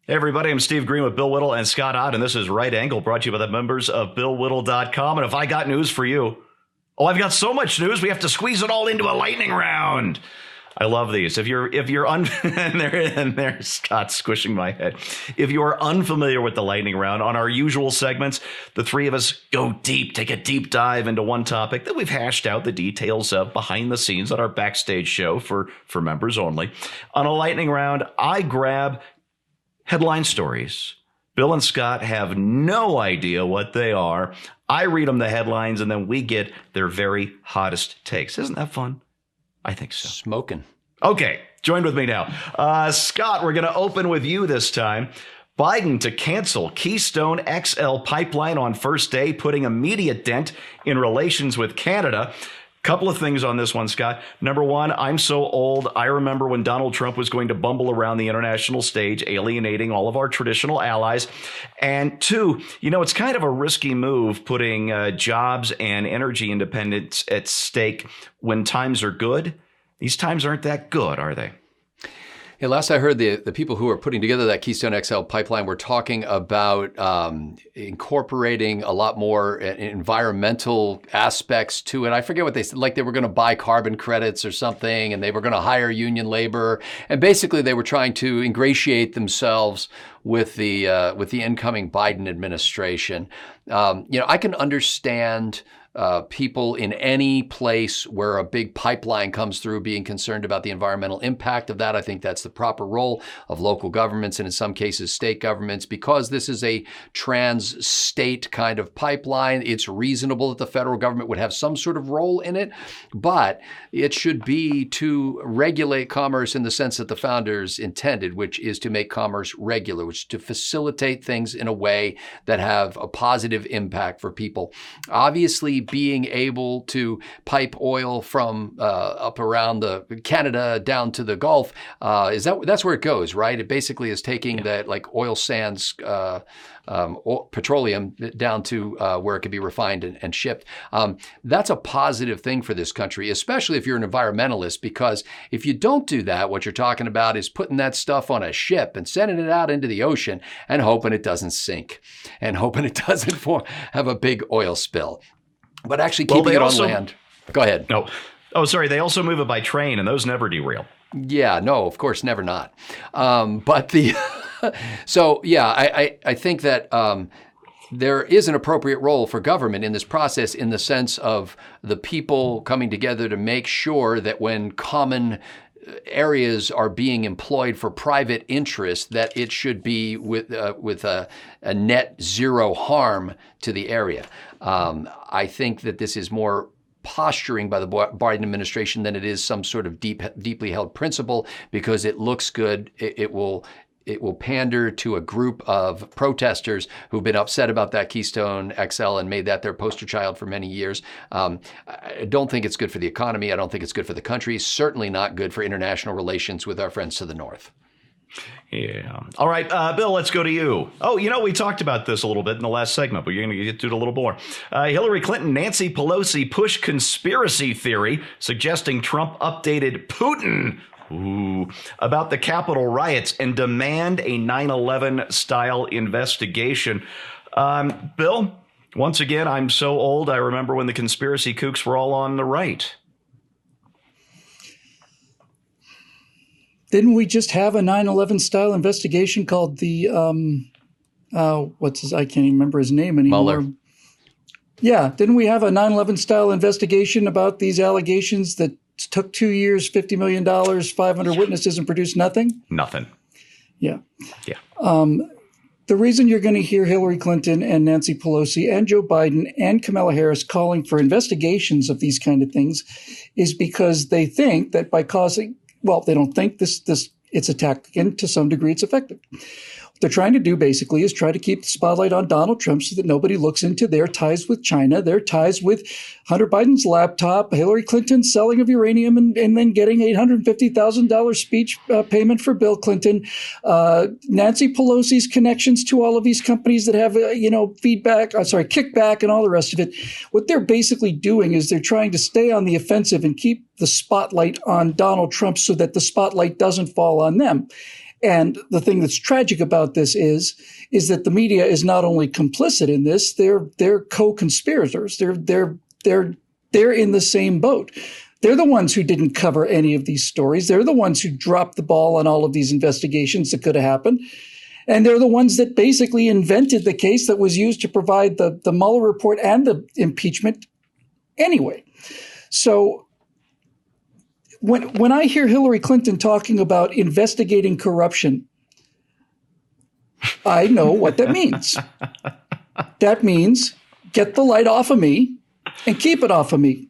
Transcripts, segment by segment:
Hey everybody, I'm Steve Green with Bill Whittle and Scott Ott, and this is Right Angle, brought to you by the members of BillWhittle.com. And if I got news for you, I've got so much news, we have to squeeze it all into a lightning round. I love these. If you're and there, Scott squishing my head. If you are unfamiliar with the lightning round, on our usual segments, the three of us go deep, take a deep dive into one topic that we've hashed out the details of behind the scenes on our backstage show for members only. On a lightning round, I grab headline stories. Bill and Scott have no idea what they are. I read them the headlines, and then we get their very hottest takes. Isn't that fun? I think so. Smoking. Okay, join with me now. Scott, we're going to open with you this time. Biden to cancel Keystone XL pipeline on first day, putting immediate dent in relations with Canada. Couple of things on this one, Scott. Number one, I'm so old. I remember when Donald Trump was going to bumble around the international stage, alienating all of our traditional allies. And two, it's kind of a risky move putting jobs and energy independence at stake when times are good. These times aren't that good, are they? Hey, last I heard, the people who are putting together that Keystone XL pipeline were talking about incorporating a lot more environmental aspects to it. I forget what they said, like they were going to buy carbon credits or something, and they were going to hire union labor. And basically, they were trying to ingratiate themselves with the incoming Biden administration. I can understand people in any place where a big pipeline comes through being concerned about the environmental impact of that. I think that's the proper role of local governments and in some cases state governments. Because this is a trans-state kind of pipeline, it's reasonable that the federal government would have some sort of role in it, but it should be to regulate commerce in the sense that the founders intended, which is to make commerce regular, which is to facilitate things in a way that have a positive impact for people. Obviously, being able to pipe oil from up around the Canada down to the Gulf, that's where it goes, right? It basically is taking that like oil sands, petroleum down to where it can be refined and shipped. That's a positive thing for this country, especially if you're an environmentalist, because if you don't do that, what you're talking about is putting that stuff on a ship and sending it out into the ocean and hoping it doesn't sink and hoping it doesn't have a big oil spill. But actually keeping it on land. Go ahead. No. Oh, sorry. They also move it by train, and those never derail. Yeah, no, of course, never not. But the so yeah, I think that there is an appropriate role for government in this process, in the sense of the people coming together to make sure that when common areas are being employed for private interest, that it should be with a net zero harm to the area. I think that this is more posturing by the Biden administration than it is some sort of deeply held principle, because it looks good. It will pander to a group of protesters who've been upset about that Keystone XL and made that their poster child for many years. I don't think it's good for the economy. I don't think it's good for the country. Certainly not good for international relations with our friends to the north. Yeah. All right, Bill, let's go to you. Oh, we talked about this a little bit in the last segment, but you're going to get to it a little more. Hillary Clinton, Nancy Pelosi push conspiracy theory suggesting Trump updated Putin about the Capitol riots and demand a 9/11 style investigation. Bill, once again, I'm so old. I remember when the conspiracy kooks were all on the right. Didn't we just have a 9/11 style investigation called the I can't even remember his name anymore. Mueller. Yeah, didn't we have a 9/11 style investigation about these allegations that took 2 years, $50 million, 500 witnesses, and produced nothing? Nothing. Yeah. Yeah. The reason you're going to hear Hillary Clinton and Nancy Pelosi and Joe Biden and Kamala Harris calling for investigations of these kind of things is because they think that by causing, well, they don't think this it's a tactic, and to some degree it's effective. What they're trying to do basically is try to keep the spotlight on Donald Trump so that nobody looks into their ties with China, their ties with Hunter Biden's laptop, Hillary Clinton's selling of uranium, and then getting $850,000 speech payment for Bill Clinton, Nancy Pelosi's connections to all of these companies that have, kickback and all the rest of it. What they're basically doing is they're trying to stay on the offensive and keep the spotlight on Donald Trump so that the spotlight doesn't fall on them. And the thing that's tragic about this is that the media is not only complicit in this, they're co-conspirators. They're in the same boat. They're the ones who didn't cover any of these stories. They're the ones who dropped the ball on all of these investigations that could have happened. And they're the ones that basically invented the case that was used to provide the Mueller report and the impeachment anyway. So when I hear Hillary Clinton talking about investigating corruption, I know what that means. That means get the light off of me and keep it off of me.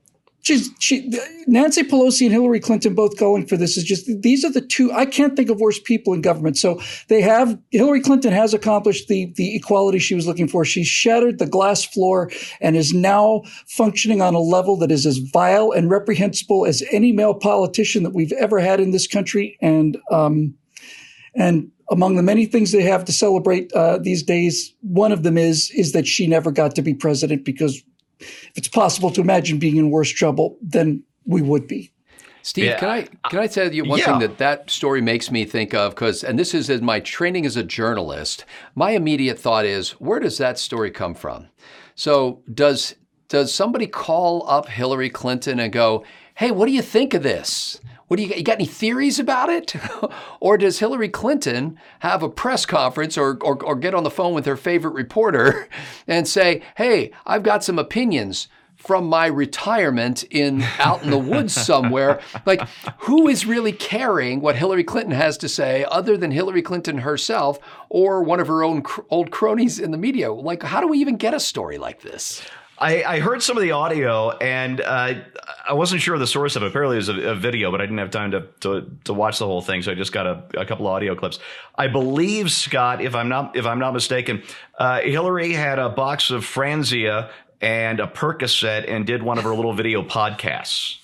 Nancy Pelosi and Hillary Clinton both calling for this these are the two. I can't think of worse people in government. So Hillary Clinton has accomplished the equality she was looking for. She's shattered the glass floor and is now functioning on a level that is as vile and reprehensible as any male politician that we've ever had in this country. And among the many things they have to celebrate these days, one of them is that she never got to be president, because if it's possible to imagine being in worse trouble, then we would be. Steve, yeah. Can I tell you one thing that story makes me think of? And this is my training as a journalist. My immediate thought is, where does that story come from? So does somebody call up Hillary Clinton and go, hey, what do you think of this? You got any theories about it? Or does Hillary Clinton have a press conference or get on the phone with her favorite reporter and say, hey, I've got some opinions from my retirement out in the woods somewhere? Like, who is really caring what Hillary Clinton has to say other than Hillary Clinton herself or one of her own old cronies in the media? Like, how do we even get a story like this? I heard some of the audio, and I wasn't sure of the source of it. Apparently, it was a video, but I didn't have time to watch the whole thing, so I just got a couple of audio clips. I believe, Scott, if I'm not mistaken, Hillary had a box of Franzia and a Percocet and did one of her little video podcasts.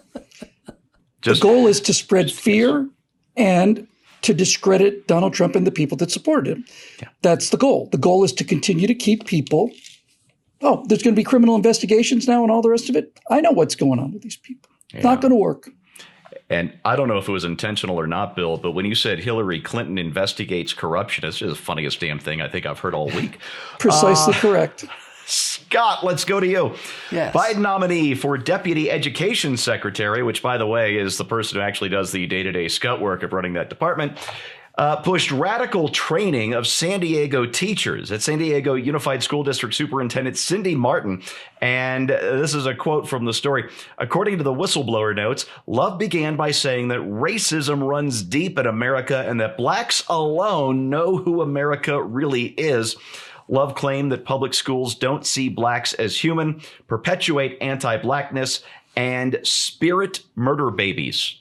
The goal is to spread fear and to discredit Donald Trump and the people that supported him. Yeah. That's the goal. The goal is to continue to keep people. Oh, there's going to be criminal investigations now and all the rest of it. I know what's going on with these people. Yeah. Not going to work. And I don't know if it was intentional or not, Bill, but when you said Hillary Clinton investigates corruption, it's just the funniest damn thing I think I've heard all week. Precisely correct. Scott, let's go to you. Yes. Biden nominee for Deputy Education Secretary, which, by the way, is the person who actually does the day-to-day scut work of running that department, pushed radical training of San Diego teachers at San Diego Unified School District Superintendent Cindy Martin. And this is a quote from the story. According to the whistleblower notes, Love began by saying that racism runs deep in America and that blacks alone know who America really is. Love claimed that public schools don't see blacks as human, perpetuate anti-blackness, and spirit murder babies.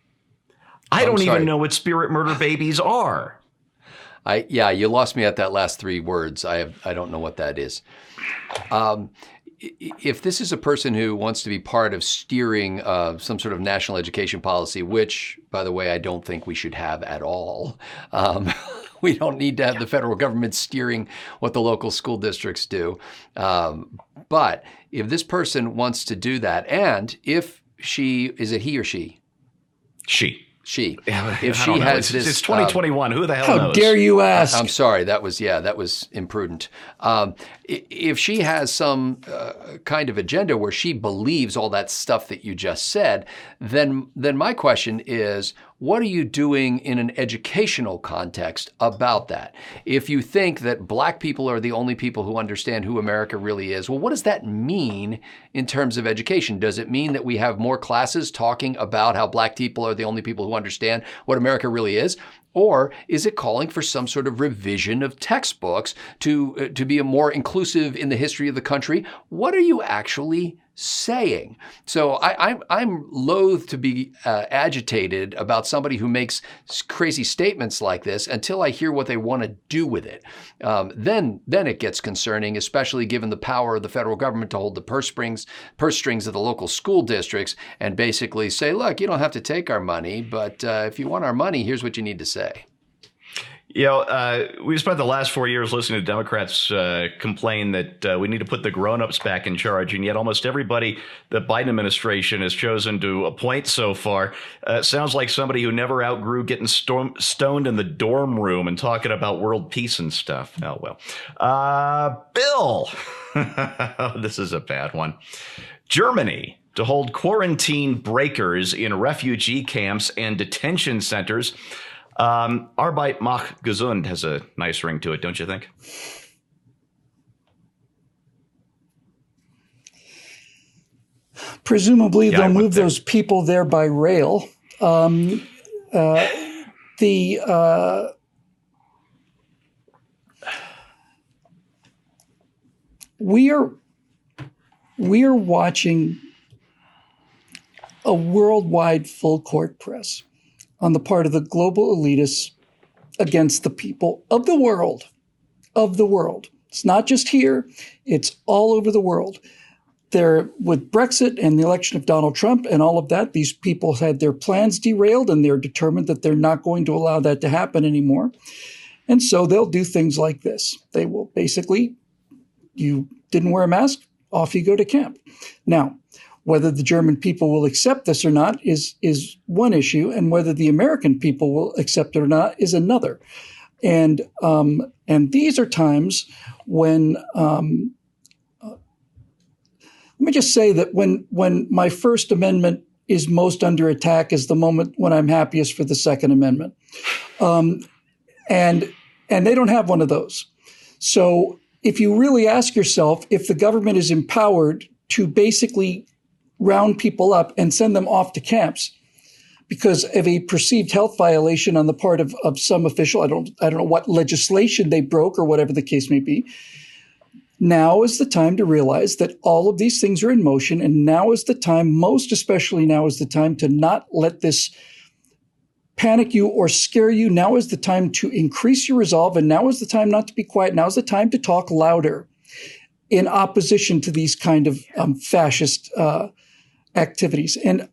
I don't even know what spirit murder babies are. You lost me at that last three words. I don't know what that is. If this is a person who wants to be part of steering some sort of national education policy, which, by the way, I don't think we should have at all. We don't need to have the federal government steering what the local school districts do. But if this person wants to do that, and if is it he or she? If she has this, it's 2021. Who the hell knows? How dare you ask? I'm sorry. That was imprudent. If she has some kind of agenda where she believes all that stuff that you just said, then my question is, what are you doing in an educational context about that? If you think that black people are the only people who understand who America really is, well, what does that mean in terms of education? Does it mean that we have more classes talking about how black people are the only people who understand what America really is? Or is it calling for some sort of revision of textbooks to be more inclusive in the history of the country? What are you actually saying? So I'm loath to be agitated about somebody who makes crazy statements like this until I hear what they want to do with it. Then it gets concerning, especially given the power of the federal government to hold the purse strings of the local school districts and basically say, look, you don't have to take our money, but if you want our money, here's what you need to say. We spent the last 4 years listening to Democrats complain that we need to put the grown-ups back in charge, and yet almost everybody the Biden administration has chosen to appoint so far sounds like somebody who never outgrew getting stoned in the dorm room and talking about world peace and stuff. Oh, well. Bill, this is a bad one. Germany to hold quarantine breakers in refugee camps and detention centers. Arbeit macht gesund has a nice ring to it, don't you think? Presumably, they'll move those people there by rail. We are watching a worldwide full court press on the part of the global elitists against the people of the world. It's not just here, it's all over the world. With Brexit and the election of Donald Trump and all of that, these people had their plans derailed, and they're determined that they're not going to allow that to happen anymore. And so they'll do things like this. They will basically, you didn't wear a mask, off you go to camp. Now, whether the German people will accept this or not is one issue, and whether the American people will accept it or not is another. And these are times when let me just say that when my First Amendment is most under attack is the moment when I'm happiest for the Second Amendment, and they don't have one of those. So if you really ask yourself if the government is empowered to basically round people up and send them off to camps because of a perceived health violation on the part of some official. I don't know what legislation they broke or whatever the case may be. Now is the time to realize that all of these things are in motion, and now is the time, most especially now is the time to not let this panic you or scare you. Now is the time to increase your resolve, and now is the time not to be quiet. Now is the time to talk louder in opposition to these kind of fascist activities. And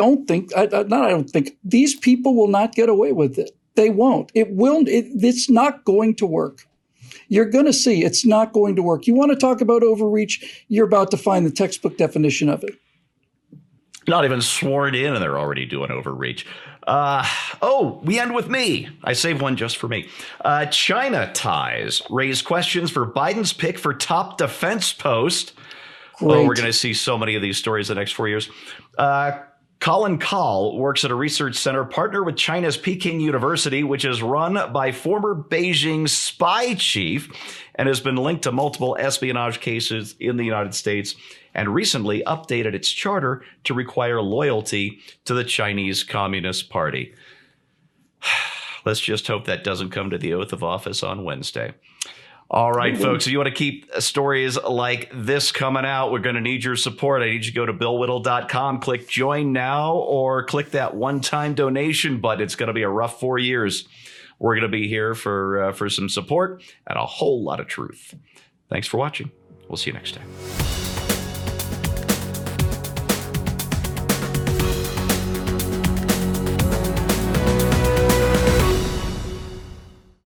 these people will not get away with it. They won't. It's not going to work. You're going to see it's not going to work. You want to talk about overreach? You're about to find the textbook definition of it. Not even sworn in, and they're already doing overreach. We end with me. I saved one just for me. China ties raise questions for Biden's pick for top defense post. Great. Oh, we're going to see so many of these stories the next 4 years. Colin Kahl works at a research center partnered with China's Peking University, which is run by former Beijing spy chief and has been linked to multiple espionage cases in the United States, and recently updated its charter to require loyalty to the Chinese Communist Party. Let's just hope that doesn't come to the oath of office on Wednesday. All right, folks, if you want to keep stories like this coming out, we're going to need your support. I need you to go to BillWhittle.com, click join now, or click that one-time donation button. It's going to be a rough 4 years. We're going to be here for some support and a whole lot of truth. Thanks for watching. We'll see you next time.